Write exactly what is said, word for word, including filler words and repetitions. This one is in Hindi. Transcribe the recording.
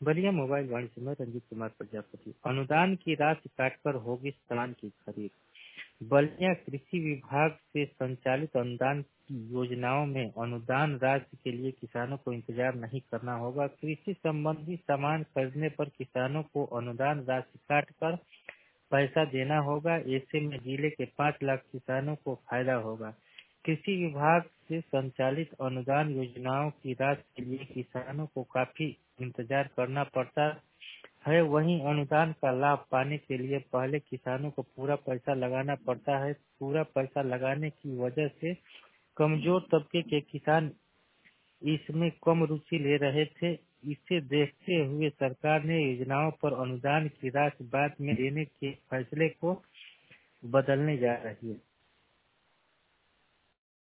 बलिया मोबाइल वाणिज्य में रंजीत कुमार प्रजापति। अनुदान की राशि काटकर होगी धान की खरीद। बलिया कृषि विभाग से संचालित अनुदान की योजनाओं में अनुदान राशि के लिए किसानों को इंतजार नहीं करना होगा। कृषि संबंधी सामान खरीदने पर किसानों को अनुदान राशि काटकर पैसा देना होगा। ऐसे में जिले के पाँच लाख किसानों को फायदा होगा। कृषि विभाग से संचालित अनुदान योजनाओं की राशि के लिए किसानों को काफी इंतजार करना पड़ता है। वहीं अनुदान का लाभ पाने के लिए पहले किसानों को पूरा पैसा लगाना पड़ता है। पूरा पैसा लगाने की वजह से कमजोर तबके के किसान इसमें कम रुचि ले रहे थे। इसे देखते हुए सरकार ने योजनाओं पर अनुदान की राशि बाद में देने के फैसले को बदलने जा रही है।